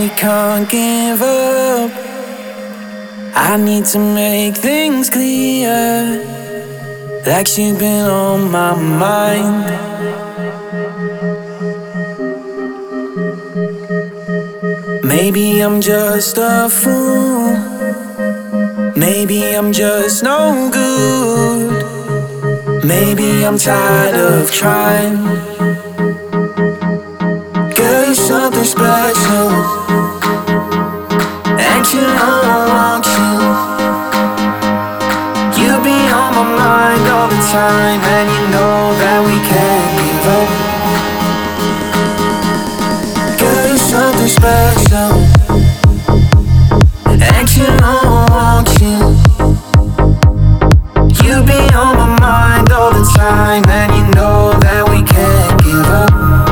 we can't give up. I need to make things clear, like you've been on my mind. Maybe I'm just a fool, maybe I'm just no good, maybe I'm tired of trying. Girl, you're something special, and you know I want you. You be on my mind all the time, and you know that we can't give up. Girl, you're something special, and you know I want you. You be on my mind all the time, and you know that we can't give up.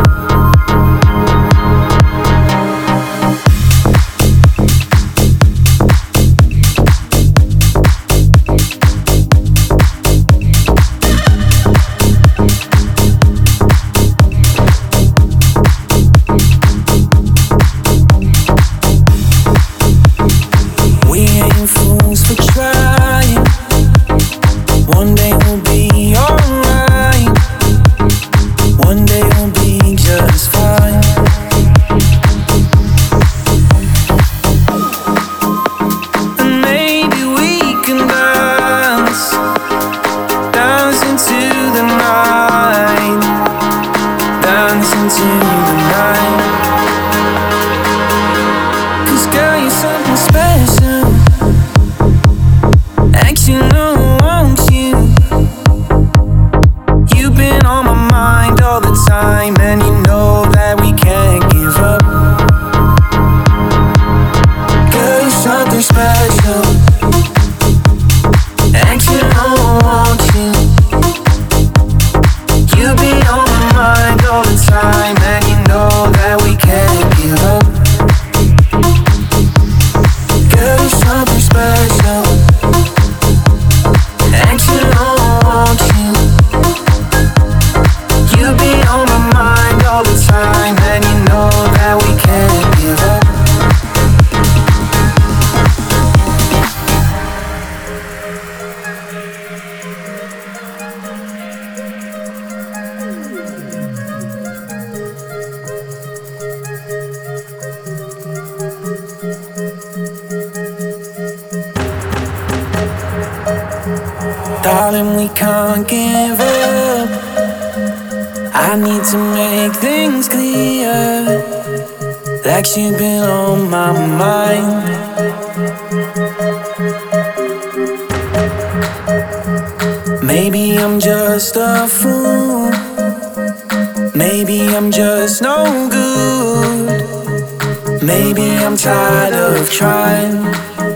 Darling, we can't give up. I need to make things clear, like you've been on my mind. Maybe I'm just a fool, maybe I'm just no good, maybe I'm tired of trying.